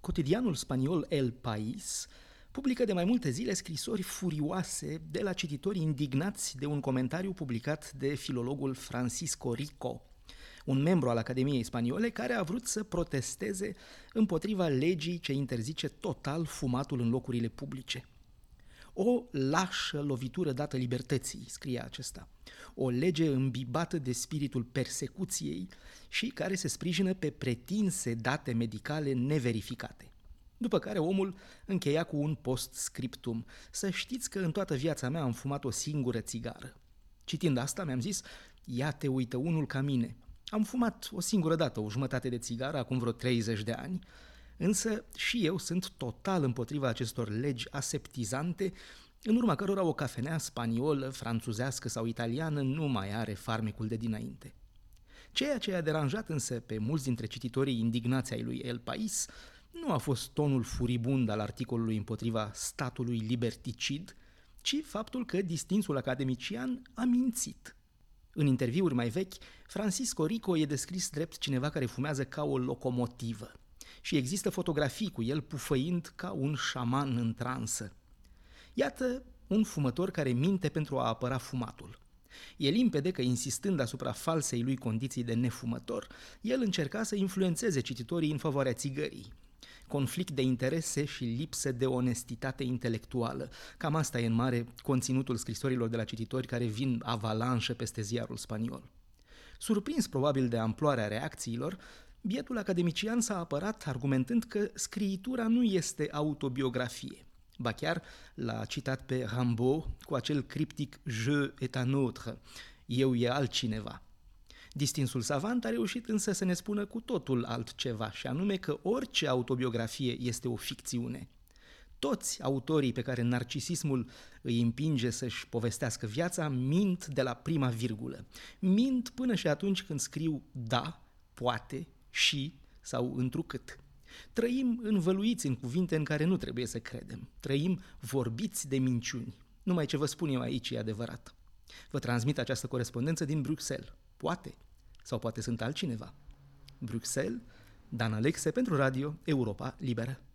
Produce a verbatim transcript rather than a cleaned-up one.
Cotidianul spaniol El País publică de mai multe zile scrisori furioase de la cititorii indignați de un comentariu publicat de filologul Francisco Rico, un membru al Academiei Spaniole care a vrut să protesteze împotriva legii ce interzice total fumatul în locurile publice. O lașă lovitură dată libertății, scria acesta, o lege îmbibată de spiritul persecuției și care se sprijină pe pretinse date medicale neverificate. După care omul încheia cu un post-scriptum: să știți că în toată viața mea am fumat o singură țigară. Citind asta mi-am zis, ia te uită unul ca mine. Am fumat o singură dată o jumătate de țigară acum vreo treizeci de ani, însă și eu sunt total împotriva acestor legi aseptizante, în urma cărora o cafenea spaniolă, franțuzească sau italiană nu mai are farmecul de dinainte. Ceea ce a deranjat însă pe mulți dintre cititorii indignați ai lui El País nu a fost tonul furibund al articolului împotriva statului liberticid, ci faptul că distinsul academician a mințit. În interviuri mai vechi, Francisco Rico e descris drept cineva care fumează ca o locomotivă și există fotografii cu el pufăind ca un șaman în transă. Iată un fumător care minte pentru a apăra fumatul. E limpede că, insistând asupra falsei lui condiții de nefumător, el încerca să influențeze cititorii în favoarea țigării. Conflict de interese și lipsă de onestitate intelectuală. Cam asta e în mare conținutul scrisorilor de la cititori care vin avalanșă peste ziarul spaniol. Surprins probabil de amploarea reacțiilor, bietul academician s-a apărat argumentând că scriitura nu este autobiografie. Ba chiar l-a citat pe Rimbaud cu acel criptic Je et un autre, eu e altcineva. Distinsul savant a reușit însă să ne spună cu totul altceva, și anume că orice autobiografie este o ficțiune. Toți autorii pe care narcisismul îi împinge să-și povestească viața mint de la prima virgulă. Mint până și atunci când scriu da, poate, și sau întrucât. Trăim învăluiți în cuvinte în care nu trebuie să credem. Trăim vorbiți de minciuni. Numai ce vă spun eu aici e adevărat. Vă transmit această corespondență din Bruxelles. Poate, sau poate sunt altcineva. Bruxelles, Dan Alexe pentru Radio Europa Liberă.